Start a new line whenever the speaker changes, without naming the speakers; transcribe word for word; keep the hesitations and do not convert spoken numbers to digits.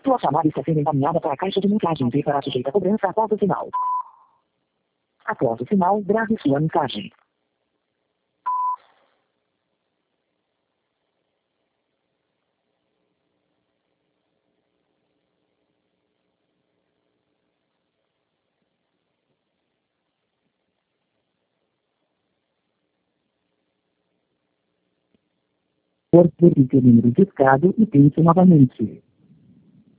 Sua chamada está sendo encaminhada para a caixa de mensagens e será sujeita a cobrança após o sinal. Após o sinal, grave sua mensagem. Por verifique o número discado e tente novamente.